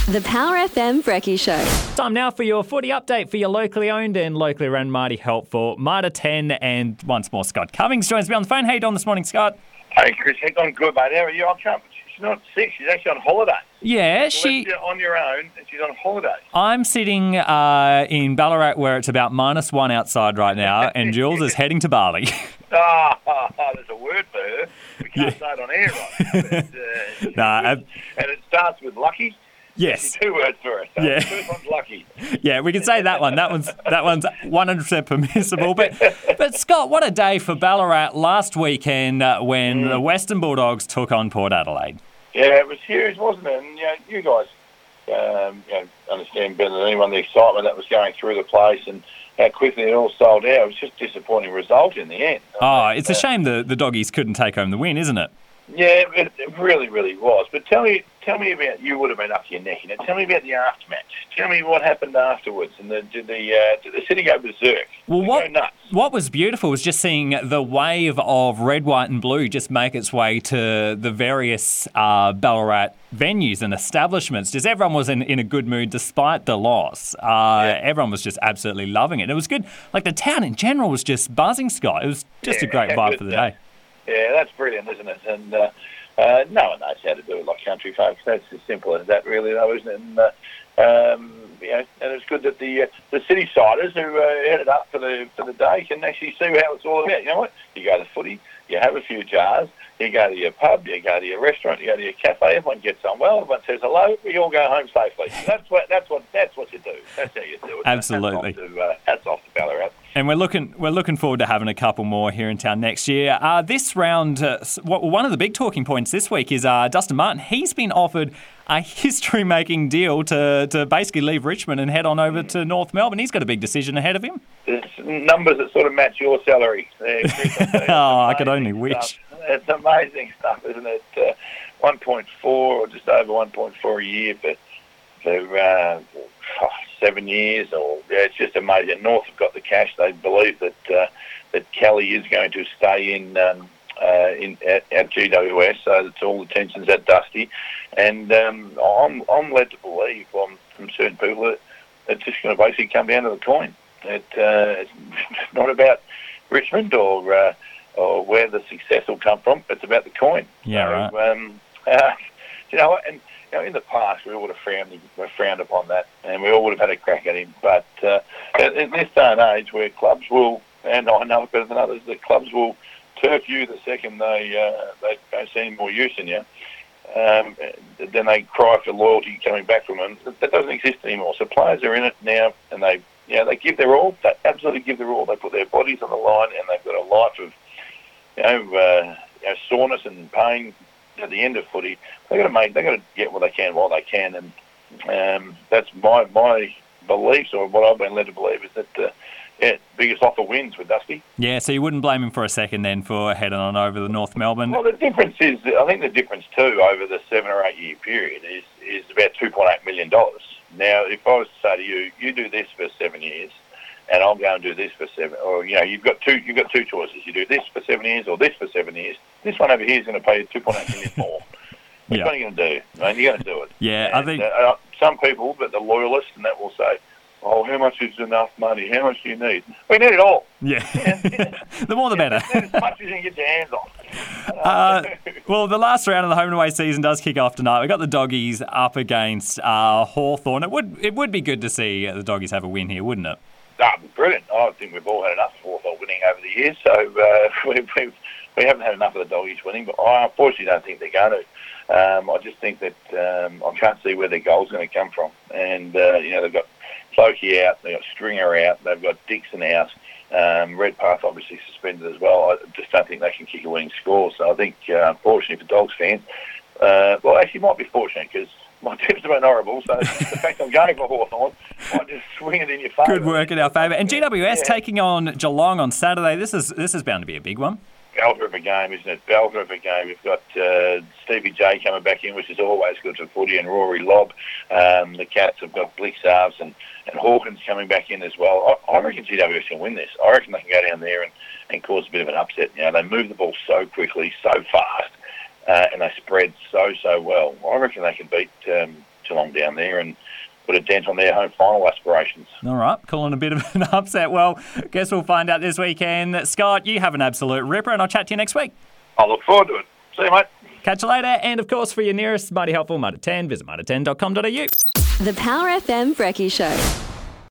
The Power FM Brekkie Show. Time now for your footy update for your locally owned and locally run Marty Helpful, Marta 10, and once more Scott Cummings joins me on the phone. How you doing this morning, Scott? Hey, Chris, I'm good, mate. How are you? She's not sick. She's actually on holiday. Yeah, You're on your own, and she's on holiday. I'm sitting in Ballarat where it's about -1 outside right now, and Jules is heading to Bali. There's a word for her. We can't say it on air right now. And it starts with lucky. Yes. 2 words for her. So Yeah. The first one's lucky. Yeah, we can say that one. That one's 100% permissible. But Scott, what a day for Ballarat last weekend when the Western Bulldogs took on Port Adelaide. Yeah, it was huge, wasn't it? And you guys understand better than anyone the excitement that was going through the place and how quickly it all sold out. It was just a disappointing result in the end. It's a shame the Doggies couldn't take home the win, isn't it? Yeah, it really, really was. But tell me about, you would have been up to your neck in it. Tell me about the aftermatch. Tell me what happened afterwards. And did the city go berserk? Well, go nuts? What was beautiful was just seeing the wave of red, white and blue just make its way to the various Ballarat venues and establishments. Just everyone was in a good mood despite the loss. Everyone was just absolutely loving it. It was good. Like the town in general was just buzzing, Scott. It was just a great vibe for the day. Yeah, that's brilliant, isn't it? And no one knows how to do it like country folks. That's as simple as that, really, though, isn't it? And and it's good that the city-siders who headed up for the day can actually see how it's all about. You know what? You go to footy, you have a few jars, you go to your pub, you go to your restaurant, you go to your cafe. Everyone gets on well. Everyone says hello. We all go home safely. That's what you do. That's how you do it. Absolutely. Hats off to Ballarat. And we're looking forward to having a couple more here in town next year. This round, one of the big talking points this week is Dustin Martin. He's been offered a history-making deal to basically leave Richmond and head on over to North Melbourne. He's got a big decision ahead of him. There's numbers that sort of match your salary there, Chris. I could only wish. It's amazing stuff, isn't it? 1.4 or just over 1.4 a year for 7 years, it's just amazing. North have got the cash. They believe that Kelly is going to stay at GWS, so that's all the tensions at Dusty. And I'm led to believe from certain people that it's just going to basically come down to the coin. It's not about Richmond or where the success will come from. It's about the coin. Yeah, so, right. You know what? And in the past, we all would have frowned upon that, and we all would have had a crack at him. But in this day and age, where clubs will, and I know it better than others, that clubs will turf you the second they don't see any more use in you, then they cry for loyalty coming back from them. That doesn't exist anymore. So players are in it now, and they give their all. They absolutely give their all. They put their bodies on the line, and they've got a life of soreness and pain. At the end of footy, they got to get what they can while they can, and that's my beliefs, or what I've been led to believe, is that biggest offer wins with Dusty. Yeah, so you wouldn't blame him for a second then for heading on over to North Melbourne. Well, the difference is, I think the difference too over the 7 or 8 year period is about $2.8 million. Now, if I was to say to you, you do this for 7 years, and I'll go and do this for 7, or you've got two choices. You do this for 7 years or this for 7 years. This one over here is going to pay you $2.8 million more. What are you going to do? You're going to do it. Yeah, and, I think some people, but the loyalists, and that will say, "Oh, how much is enough money? How much do you need?" We need it all. Yeah, the more the better. As much as you can get your hands on. Well, the last round of the home and away season does kick off tonight. We've got the Doggies up against Hawthorn. It would be good to see the Doggies have a win here, wouldn't it? Brilliant. I think we've all had enough of Hawthorn winning over the years, so we haven't had enough of the Doggies winning, but I unfortunately don't think they're going to. I just think that I can't see where their goal's going to come from. And, they've got Floki out, they've got Stringer out, they've got Dixon out, Redpath obviously suspended as well. I just don't think they can kick a winning score. So I think, unfortunately for Dogs fans, actually might be fortunate because my tips have been horrible, so the fact I'm going for Hawthorn might just swing it in your favour. Good work in our favour. And GWS taking on Geelong on Saturday. This is bound to be a big one. Belter of a game, isn't it? Belter of a game. We've got Stevie J coming back in, which is always good for footy, and Rory Lobb. The Cats have got Blick Sarves and Hawkins coming back in as well. I reckon GWS can win this. I reckon they can go down there and cause a bit of an upset. They move the ball so quickly, so fast, and they spread so well. I reckon they can beat Geelong down there and put a dent on their home final aspirations. All right, calling a bit of an upset. Well, guess we'll find out this weekend. Scott, you have an absolute ripper, and I'll chat to you next week. I look forward to it. See you, mate. Catch you later. And, of course, for your nearest Mighty Helpful Mitre 10, visit mitre10.com.au. The Power FM Brekkie Show.